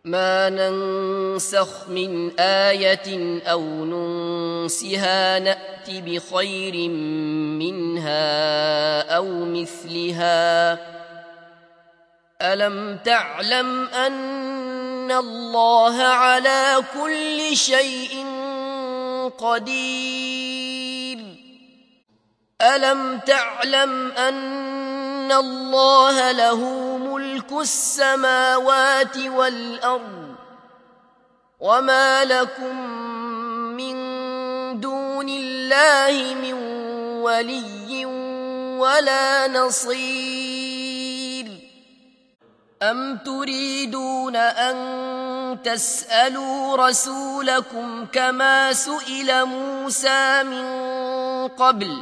ما ننسخ من آية أو ننسها نأت بخير منها أو مثلها ألم تعلم أن الله على كل شيء قدير ألم تعلم أن الله له ملك السماوات والأرض وما لكم من دون الله من ولي ولا نصير أم تريدون أن تسألوا رسولكم كما سئل موسى من قبل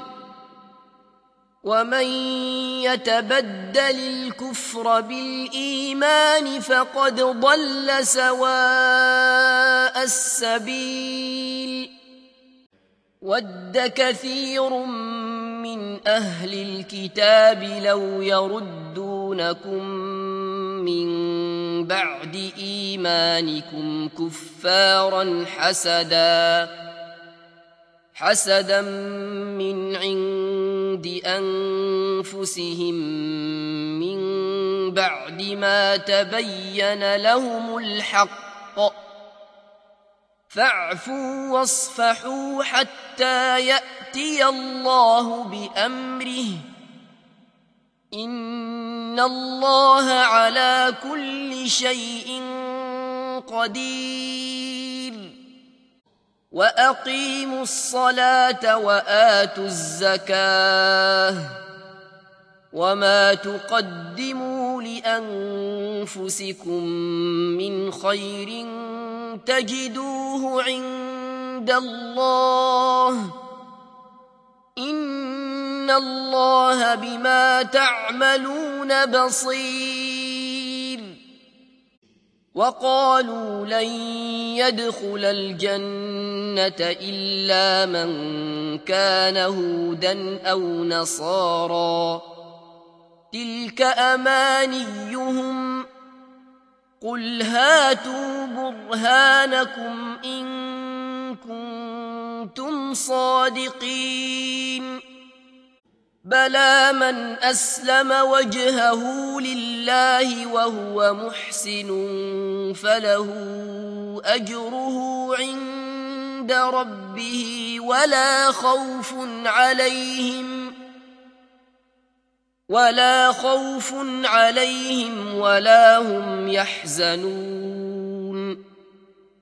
ومن يتبدل الكفر بالإيمان فقد ضل سواء السبيل ود كثير من أهل الكتاب لو يردونكم من بعد إيمانكم كفارا حسدا من عند أنفسهم من بعد ما تبين لهم الحق فاعفوا واصفحوا حتى يأتي الله بأمره إن الله على كل شيء قدير وأقيموا الصلاة وآتوا الزكاة وما تقدموا لأنفسكم من خير تجدوه عند الله إن الله بما تعملون بصير وقالوا لن يدخل الجنة إلا من كان هودا أو نصارى تلك أمانيهم قل هاتوا برهانكم إن كنتم صادقين بلى من أسلم وجهه لله وهو محسن فله أجره عند ربه ولا خوف عليهم ولا هم يحزنون